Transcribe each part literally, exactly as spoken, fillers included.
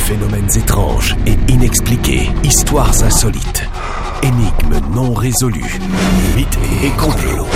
Phénomènes étranges et inexpliqués, histoires insolites, énigmes non résolues, mythes et complots.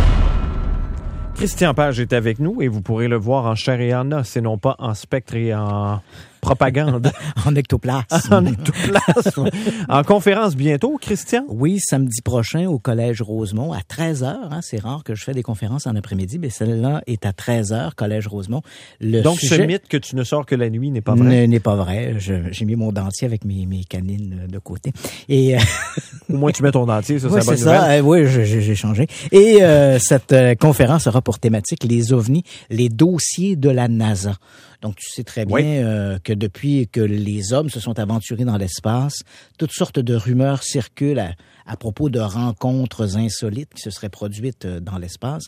Christian Page est avec nous et vous pourrez le voir en chair et en os et non pas en spectre et en propagande. En ectoplasme. En ectoplasme. En conférence bientôt, Christian? Oui, samedi prochain au Collège Rosemont à treize heures. Hein, c'est rare que je fais des conférences en après-midi, mais celle-là est à treize heures, Collège Rosemont. Le Donc, sujet... ce mythe que tu ne sors que la nuit n'est pas vrai? N'est pas vrai. Je, j'ai mis mon dentier avec mes, mes canines de côté. Et, euh... Au moins, tu mets ton dentier, ça, oui, c'est la bonne c'est ça. nouvelle. Euh, oui, j'ai, j'ai changé. Et euh, cette euh, conférence aura pour thématique les ovnis, les dossiers de la NASA. Donc, tu sais très bien oui. euh, que depuis que les hommes se sont aventurés dans l'espace, toutes sortes de rumeurs circulent à, à propos de rencontres insolites qui se seraient produites dans l'espace,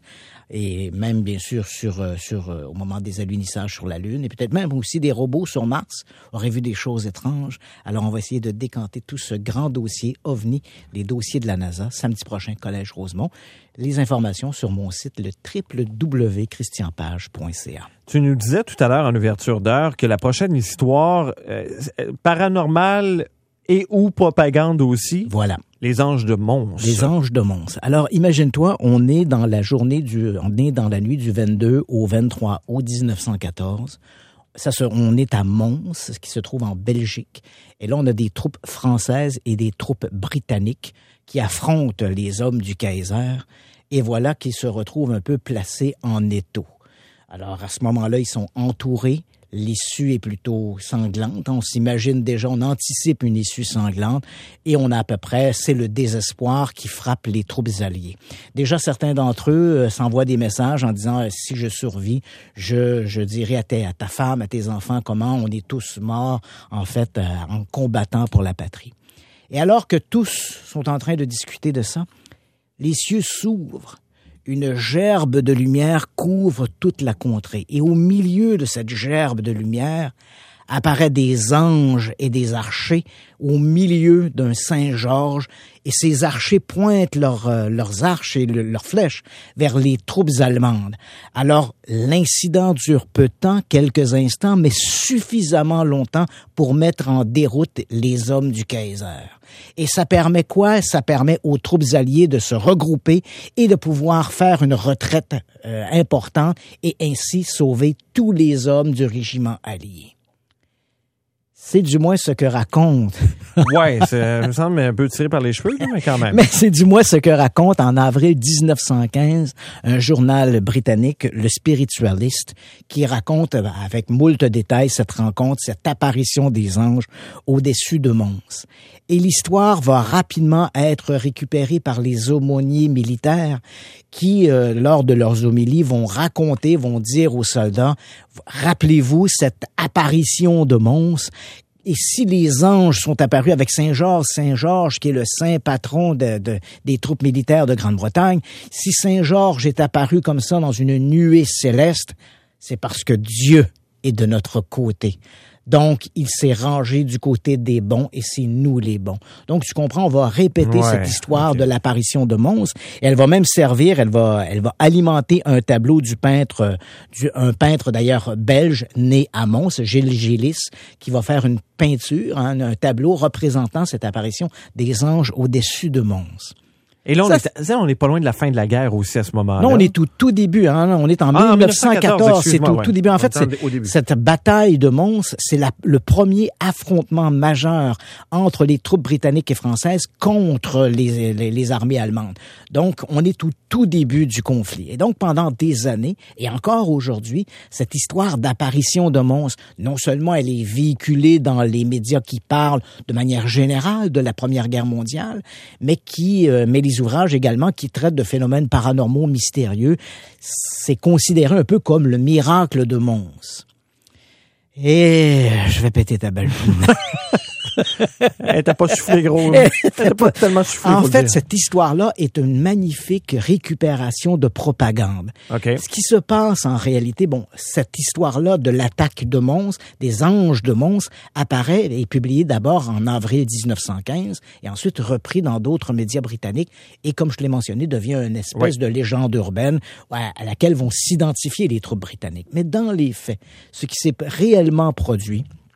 et même, bien sûr, sur, sur au moment des alunissages sur la Lune, et peut-être même aussi des robots sur Mars auraient vu des choses étranges. Alors, on va essayer de décanter tout ce grand dossier OVNI, les dossiers de la NASA, samedi prochain, Collège Rosemont. Les informations sur mon site, le w w w point christian page point c a. Tu nous disais tout à l'heure en ouverture d'heure que la prochaine histoire euh, paranormale et ou propagande aussi. Voilà. Les anges de Mons. Les anges de Mons. Alors, imagine-toi, on est dans la journée du, on est dans la nuit du vingt-deux au vingt-trois août dix-neuf cent quatorze. Ça se, on est à Mons, ce qui se trouve en Belgique. Et là, on a des troupes françaises et des troupes britanniques qui affrontent les hommes du Kaiser. Et voilà qu'ils se retrouvent un peu placés en étau. Alors, à ce moment-là, ils sont entourés. L'issue est plutôt sanglante. On s'imagine déjà, on anticipe une issue sanglante. Et on a à peu près, c'est le désespoir qui frappe les troupes alliées. Déjà, certains d'entre eux euh, s'envoient des messages en disant euh, « Si je survis, je, je dirai à, tes, à ta femme, à tes enfants, comment on est tous morts, en fait, euh, en combattant pour la patrie. » Et alors que tous sont en train de discuter de ça, les cieux s'ouvrent. Une gerbe de lumière couvre toute la contrée. Et au milieu de cette gerbe de lumière apparaissent des anges et des archers au milieu d'un Saint-Georges. Et ces archers pointent leurs, euh, leurs arches et le, leurs flèches vers les troupes allemandes. Alors, l'incident dure peu de temps, quelques instants, mais suffisamment longtemps pour mettre en déroute les hommes du Kaiser. Et ça permet quoi? Ça permet aux troupes alliées de se regrouper et de pouvoir faire une retraite euh, importante et ainsi sauver tous les hommes du régiment allié. C'est du moins ce que raconte. Ouais, ça me semble un peu tiré par les cheveux, mais quand même. Mais c'est du moins ce que raconte en avril dix-neuf cent quinze un journal britannique, le Spiritualist, qui raconte avec moult détails cette rencontre, cette apparition des anges au-dessus de Mons. Et l'histoire va rapidement être récupérée par les aumôniers militaires qui, euh, lors de leurs homélies, vont raconter, vont dire aux soldats, rappelez-vous cette apparition de Mons. Et si les anges sont apparus avec Saint-Georges, Saint-Georges qui est le saint patron de, de, des troupes militaires de Grande-Bretagne, si Saint-Georges est apparu comme ça dans une nuée céleste, c'est parce que Dieu est de notre côté. Donc, il s'est rangé du côté des bons et c'est nous les bons. Donc, tu comprends, on va répéter ouais, cette histoire okay. de l'apparition de Mons. Et elle va même servir, elle va, elle va alimenter un tableau du peintre, du, un peintre d'ailleurs belge né à Mons, Gilles Gélis, qui va faire une peinture, hein, un tableau représentant cette apparition des anges au-dessus de Mons. Et là, on est, ça, on est pas loin de la fin de la guerre aussi à ce moment-là. Non, on est tout, tout début, hein. On est en ah, dix-neuf cent quatorze. C'est tout, ouais. tout début. En fait, c'est, cette bataille de Mons, c'est la, le premier affrontement majeur entre les troupes britanniques et françaises contre les, les, les armées allemandes. Donc, on est tout, tout début du conflit. Et donc, pendant des années, et encore aujourd'hui, cette histoire d'apparition de Mons, non seulement elle est véhiculée dans les médias qui parlent de manière générale de la Première Guerre mondiale, mais qui, euh, met les ouvrages également qui traitent de phénomènes paranormaux mystérieux. C'est considéré un peu comme le miracle de Mons. Et je vais péter ta belle poule. Elle t'a pas soufflé gros. Elle t'a pas tellement soufflé. En fait, cette histoire-là est une magnifique récupération de propagande. Okay. Ce qui se passe en réalité, bon, cette histoire-là de l'attaque de Mons, des anges de Mons, apparaît et est publiée d'abord en avril dix-neuf cent quinze et ensuite repris dans d'autres médias britanniques et, comme je l'ai mentionné, devient une espèce oui. de légende urbaine à laquelle vont s'identifier les troupes britanniques. Mais dans les faits, ce qui s'est réellement produit,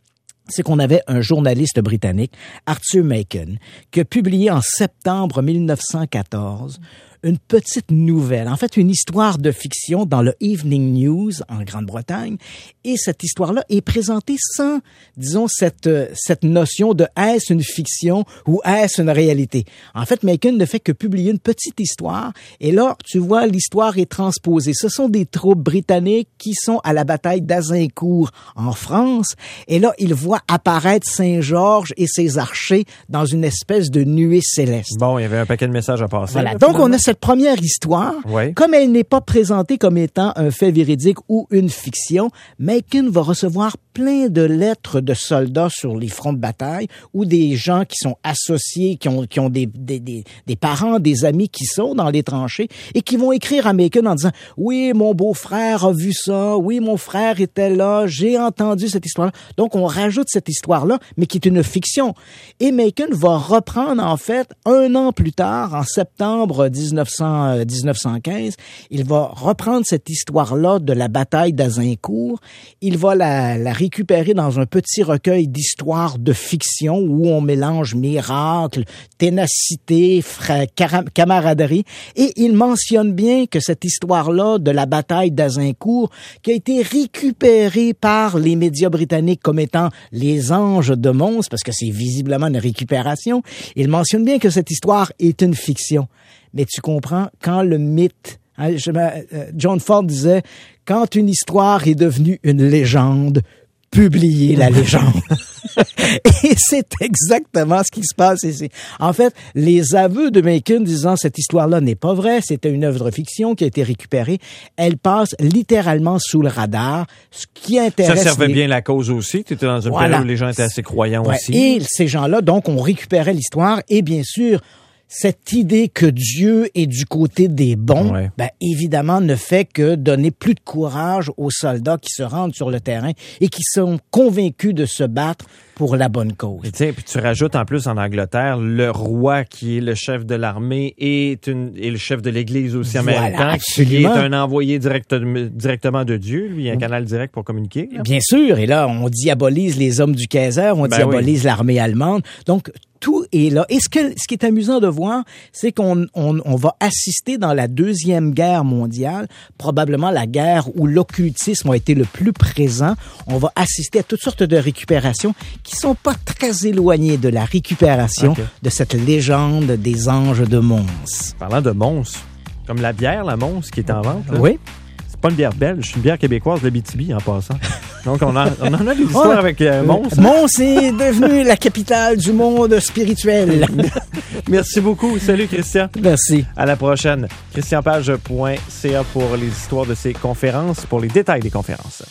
c'est qu'on avait un journaliste britannique, Arthur Machen, qui a publié en septembre mille neuf cent quatorze une petite nouvelle, en fait une histoire de fiction dans le Evening News en Grande-Bretagne. Et cette histoire-là est présentée sans, disons, cette cette notion de est-ce une fiction ou est-ce une réalité. En fait, Machen ne fait que publier une petite histoire. Et là, tu vois, l'histoire est transposée. Ce sont des troupes britanniques qui sont à la bataille d'Azincourt en France. Et là, ils voient apparaître Saint-Georges et ses archers dans une espèce de nuée céleste. Bon, il y avait un paquet de messages à passer. Voilà. Là, Donc, on a cette première histoire. Oui. Comme elle n'est pas présentée comme étant un fait véridique ou une fiction, Machen va recevoir plein de lettres de soldats sur les fronts de bataille ou des gens qui sont associés, qui ont, qui ont des, des, des, des parents, des amis qui sont dans les tranchées et qui vont écrire à Machen en disant « Oui, mon beau-frère a vu ça. Oui, mon frère était là. J'ai entendu cette histoire-là. » Donc, on rajoute cette histoire-là, mais qui est une fiction. Et Machen va reprendre, en fait, un an plus tard, en septembre dix-neuf cent quinze, il va reprendre cette histoire-là de la bataille d'Azincourt. Il va la, la récupérer dans un petit recueil d'histoires de fiction où on mélange miracle, ténacité, fra- cara- camaraderie. Et il mentionne bien que cette histoire-là de la bataille d'Azincourt, qui a été récupérée par les médias britanniques comme étant les anges de Mons, parce que c'est visiblement une récupération, il mentionne bien que cette histoire est une fiction. Mais tu comprends, quand le mythe, hein, je, euh, John Ford disait, quand une histoire est devenue une légende, publiez la légende. Et c'est exactement ce qui se passe ici. En fait, les aveux de Machen disant cette histoire-là n'est pas vraie, c'était une œuvre de fiction qui a été récupérée, elle passe littéralement sous le radar, ce qui intéresse... Ça servait les... bien la cause aussi. Tu étais dans une voilà. période où les gens étaient assez croyants ouais. aussi. Et ces gens-là, donc, on récupérait l'histoire et bien sûr... Cette idée que Dieu est du côté des bons, ouais. ben évidemment, ne fait que donner plus de courage aux soldats qui se rendent sur le terrain et qui sont convaincus de se battre pour la bonne cause. Et tiens, puis tu rajoutes en plus en Angleterre, le roi qui est le chef de l'armée est, une, est le chef de l'Église aussi américain, voilà, qui est un envoyé direct, directement de Dieu, lui, il y a un canal direct pour communiquer. Là. Bien sûr, et là, on diabolise les hommes du Kaiser, on ben diabolise oui. l'armée allemande, donc tout est là. Et ce, que, ce qui est amusant de voir, c'est qu'on on, on va assister dans la Deuxième Guerre mondiale, probablement la guerre où l'occultisme a été le plus présent. On va assister à toutes sortes de récupérations qui sont pas très éloignées de la récupération okay. de cette légende des anges de Mons. Parlant de Mons, comme la bière, la Mons, qui est en vente. Là. Oui. C'est pas une bière belge, c'est une bière québécoise de l'Abitibi en passant. Donc, on, a, on en a des histoires oh, avec euh, Mons. Mons est devenu la capitale du monde spirituel. Merci beaucoup. Salut, Christian. Merci. À la prochaine. christian page point c a pour les histoires de ces conférences, pour les détails des conférences.